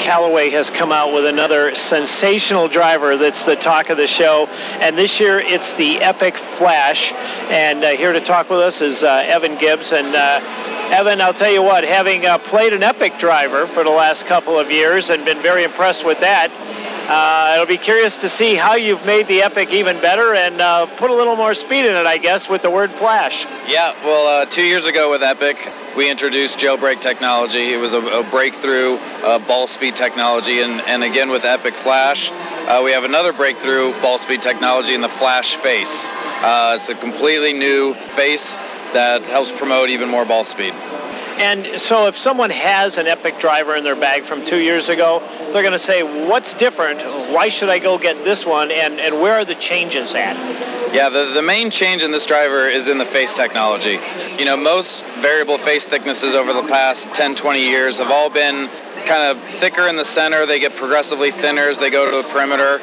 Callaway has come out with another sensational driver that's the talk of the show, and this year it's the Epic Flash. And here to talk with us is Evan Gibbs. And Evan, I'll tell you what, having played an Epic driver for the last couple of years and been very impressed with that, it'll be curious to see how you've made the Epic even better and put a little more speed in it, I guess, with the word Flash. Yeah, well, 2 years ago with Epic, we introduced jailbreak technology. It was a breakthrough ball speed technology, and again with Epic Flash, we have another breakthrough ball speed technology in the Flash Face. It's a completely new face that helps promote even more ball speed. And so if someone has an Epic driver in their bag from 2 years ago, they're going to say, what's different? Why should I go get this one? And where are the changes at? Yeah, the main change in this driver is in the face technology. You know, most variable face thicknesses over the past 10, 20 years have all been kind of thicker in the center. They get progressively thinner as they go to the perimeter.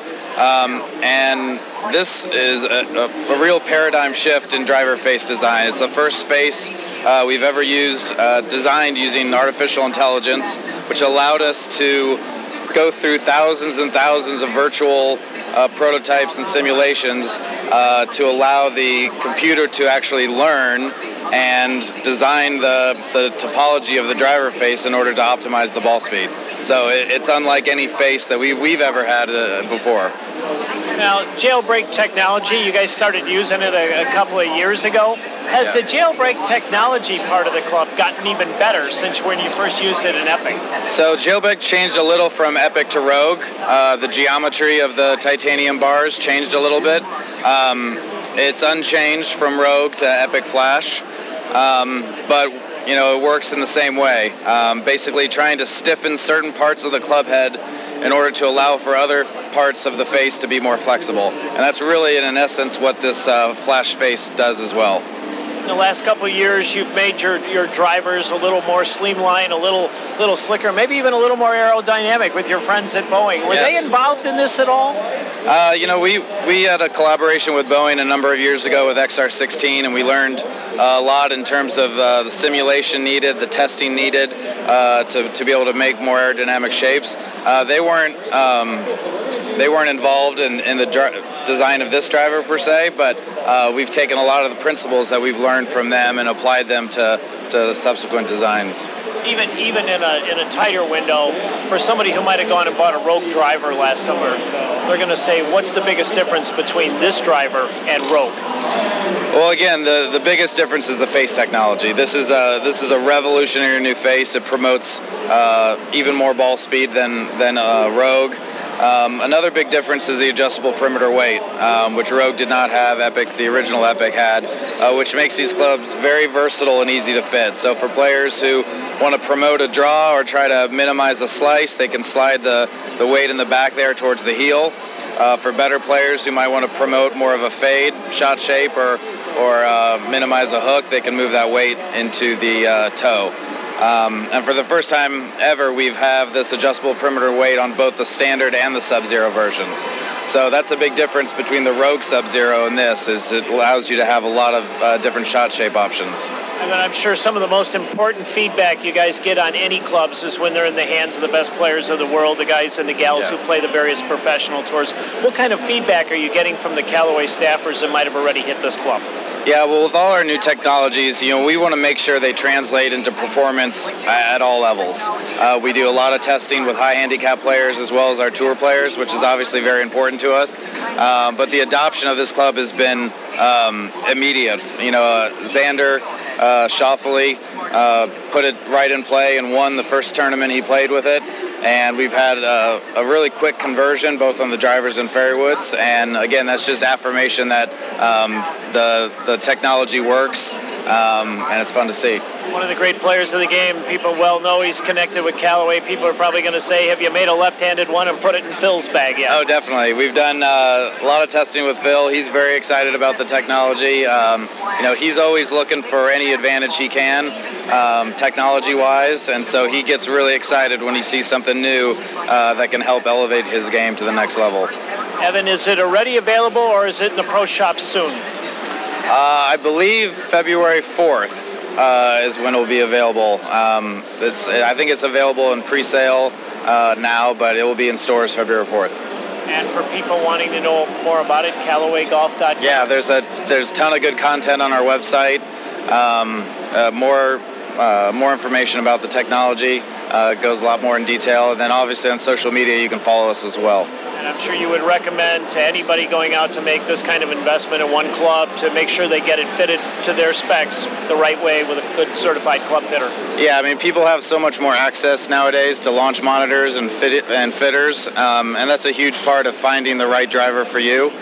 And this is a real paradigm shift in driver face design. It's the first face we've ever used, designed using artificial intelligence, which allowed us to go through thousands and thousands of virtual prototypes and simulations to allow the computer to actually learn and design the topology of the driver face in order to optimize the ball speed. So it's unlike any face that we've ever had before. Now, jailbreak technology, you guys started using it a couple of years ago. Has the jailbreak technology part of the club gotten even better since when you first used it in Epic? So jailbreak changed a little from Epic to Rogue. The geometry of the titanium bars changed a little bit. It's unchanged from Rogue to Epic Flash, but you know, it works in the same way. Basically trying to stiffen certain parts of the club head in order to allow for other parts of the face to be more flexible. And that's really, in essence, what this Flash face does as well. In the last couple of years, you've made your drivers a little more streamlined, a little slicker, maybe even a little more aerodynamic with your friends at Boeing. Were they involved in this at all? You know, we had a collaboration with Boeing a number of years ago with XR16, and we learned a lot in terms of the simulation needed, the testing needed to be able to make more aerodynamic shapes. They weren't involved in the design of this driver per se, but we've taken a lot of the principles that we've learned from them and applied them to subsequent designs. Even in a tighter window, for somebody who might have gone and bought a Rogue driver last summer, they're going to say, what's the biggest difference between this driver and Rogue? Well, again, the biggest difference is the face technology. This is a revolutionary new face. It promotes even more ball speed than Rogue. Another big difference is the adjustable perimeter weight, which Rogue did not have. The original Epic had, which makes these clubs very versatile and easy to fit. So for players who want to promote a draw or try to minimize a slice, they can slide the weight in the back there towards the heel. For better players who might want to promote more of a fade shot shape or minimize a hook, they can move that weight into the toe. And for the first time ever, we have this adjustable perimeter weight on both the standard and the Sub-Zero versions. So that's a big difference between the Rogue Sub-Zero and this, is it allows you to have a lot of different shot shape options. And then I'm sure some of the most important feedback you guys get on any clubs is when they're in the hands of the best players of the world, the guys and the gals who play the various professional tours. What kind of feedback are you getting from the Callaway staffers that might have already hit this club? Yeah, well, with all our new technologies, you know, we want to make sure they translate into performance at all levels. We do a lot of testing with high handicap players as well as our tour players, which is obviously very important to us. But the adoption of this club has been immediate. You know, Xander Schauffele put it right in play and won the first tournament he played with it. And we've had a really quick conversion both on the drivers and fairwoods, and again, that's just affirmation that the technology works, and it's fun to see. One of the great players of the game, people well know he's connected with Callaway. People are probably going to say, have you made a left-handed one and put it in Phil's bag yet? Oh, definitely. We've done a lot of testing with Phil. He's very excited about the technology. You know, he's always looking for any advantage he can, technology-wise, and so he gets really excited when he sees something new that can help elevate his game to the next level. Evan, is it already available or is it in the pro shop soon? I believe February 4th is when it will be available. I think it's available in pre-sale now, but it will be in stores February 4th. And for people wanting to know more about it, CallawayGolf.com. Yeah, there's a ton of good content on our website. More information about the technology. It goes a lot more in detail. And then obviously on social media, you can follow us as well. And I'm sure you would recommend to anybody going out to make this kind of investment in one club to make sure they get it fitted to their specs the right way with a good certified club fitter. Yeah, I mean, people have so much more access nowadays to launch monitors and fitters, and that's a huge part of finding the right driver for you.